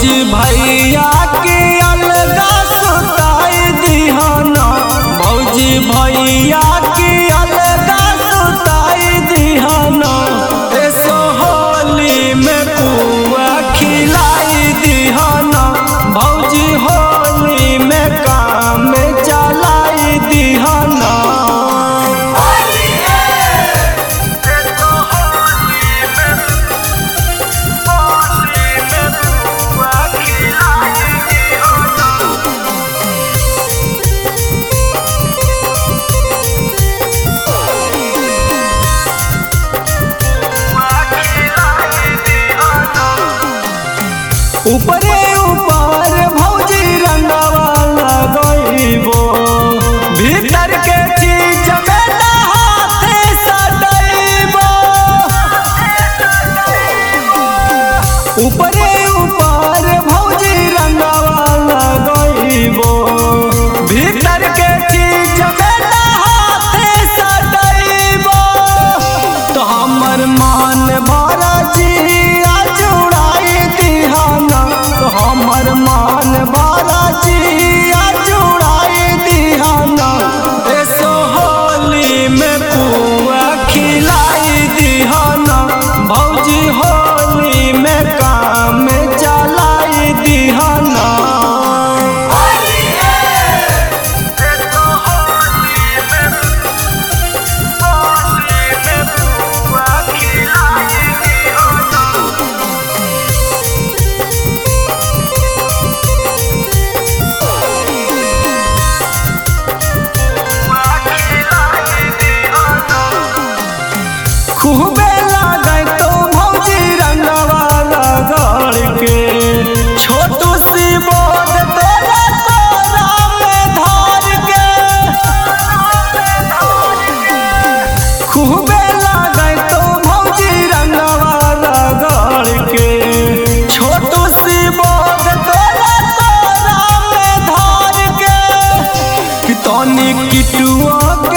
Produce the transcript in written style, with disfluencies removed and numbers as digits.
भौजी भैया के अलगा सुताई दिहना, भौजी भैया के अलगा सुताई दिहना। ऐसो होली में पुआ खिलाई दिहना, भौजी होली में काम चलाई दिहना। ऊपरे ऊपर भौजी रंगवा लगइबो, भीतर के चीज में हाथ सटइबो। ऊपरे ऊपर भौजी रंगवा लगइबो, भीतर के चीज में हाथ सटइबो। तो हमर मान भरा जिया जुड़ाई दिहना, हमर मान भरा जिया जुड़ाई दिहना। ऐसो होली में पुआ खिलाई दिहना, भौजी होली में काम चलाई दिहना। खूबे लागै तो भौजी रंगवा लगड़ के, छोटू सी बोद तोरा तोरा में धर के। खूबे लागै तो भौजी रंगवा लगड़ के, छोटू सी बोद तोरा तोरा में धर के। कि तनी किटुआ